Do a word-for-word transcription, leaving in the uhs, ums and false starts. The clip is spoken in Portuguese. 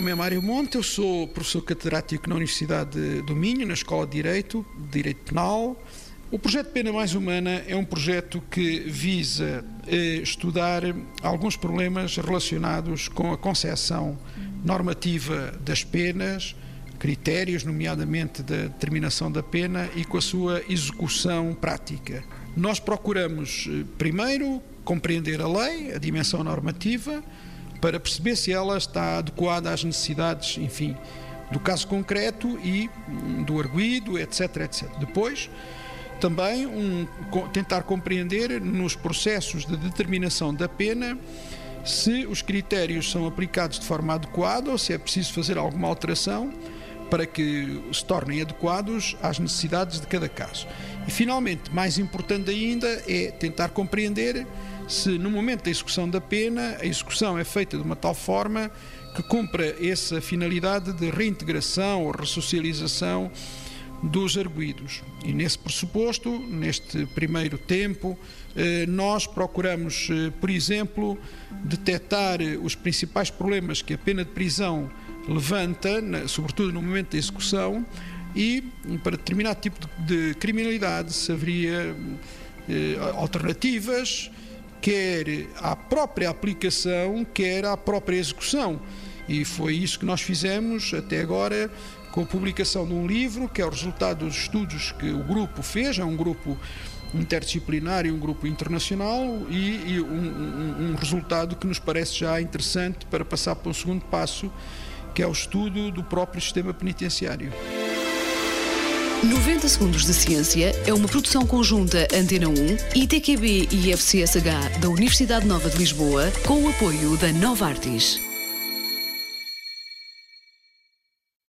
nome é Mário Monte, eu sou professor catedrático na Universidade do Minho, na Escola de Direito, de Direito Penal. O projeto Pena Mais Humana é um projeto que visa eh, estudar alguns problemas relacionados com a concepção normativa das penas, critérios, nomeadamente da determinação da pena, e com a sua execução prática. Nós procuramos, primeiro, compreender a lei, a dimensão normativa, para perceber se ela está adequada às necessidades, enfim, do caso concreto e do arguido, etc, etcétera. Depois, também um, tentar compreender nos processos de determinação da pena se os critérios são aplicados de forma adequada ou se é preciso fazer alguma alteração para que se tornem adequados às necessidades de cada caso. E, finalmente, mais importante ainda, é tentar compreender se, no momento da execução da pena, a execução é feita de uma tal forma que cumpra essa finalidade de reintegração ou ressocialização dos arguidos. E, nesse pressuposto, neste primeiro tempo, nós procuramos, por exemplo, detectar os principais problemas que a pena de prisão levanta, sobretudo no momento da execução, e para determinado tipo de criminalidade se haveria alternativas, quer à própria aplicação, quer à própria execução. E foi isso que nós fizemos até agora, com a publicação de um livro, que é o resultado dos estudos que o grupo fez, é um grupo interdisciplinar e um grupo internacional, e, e um, um, um resultado que nos parece já interessante para passar para o segundo passo, que é o estudo do próprio sistema penitenciário. noventa Segundos de Ciência é uma produção conjunta Antena um, I T Q B e I F C S H da Universidade Nova de Lisboa, com o apoio da Novartis.